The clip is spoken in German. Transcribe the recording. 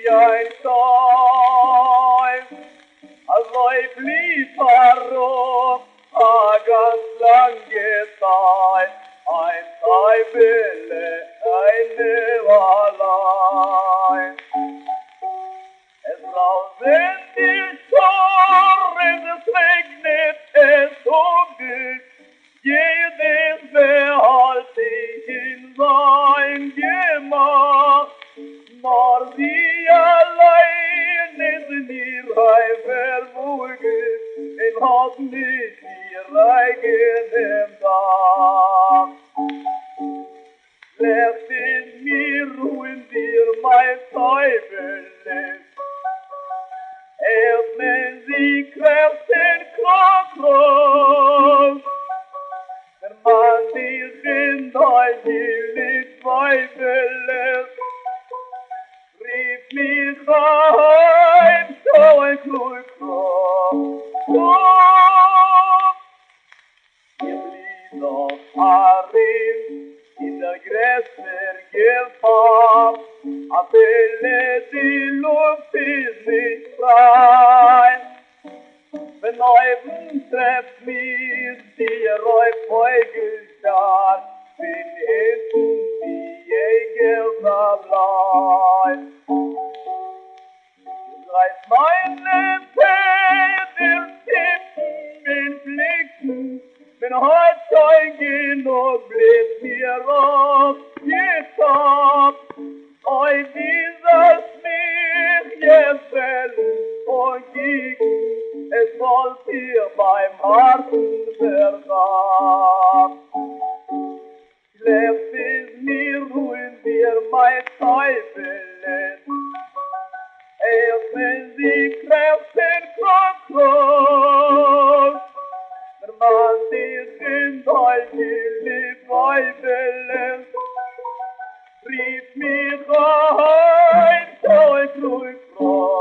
ein Stein. Also ich blieb herum, ganz lange Zeit, ein Wille, eine allein. Es rausen die Schorren, es regnet, es hungert, jedes behält sich in sein Gemach, nur sie allein ist in ihrer verwogen, hat nicht ihr eigenem Dach. Lässt in mir ruhen dir mein Teufel ist, erst wenn sie kräften Krokus, wenn man dich in dein Lied Zweifel lässt, rief mich heim, so ein Klugkopf. Ihr blieb noch Harim in der größten Gefahr, aber die Luft ist nicht frei. Wenn Neuben trefft mich die Räubvögel stark, bin hinten die Jäger verbleibt. Reißt meine Feder tippen in Blicken, wenn heute Zeugen und bläst mir auf getappt. Eu dieses mich jetzt und gegen, es wollt ihr beim Harten versagt. Schläft es mir ruhen dir mein Teufel ist, erst wenn sie Kräften verkroch, wenn man dich in dein Lieb Weibel rief mich ein, so ein Klugkopf.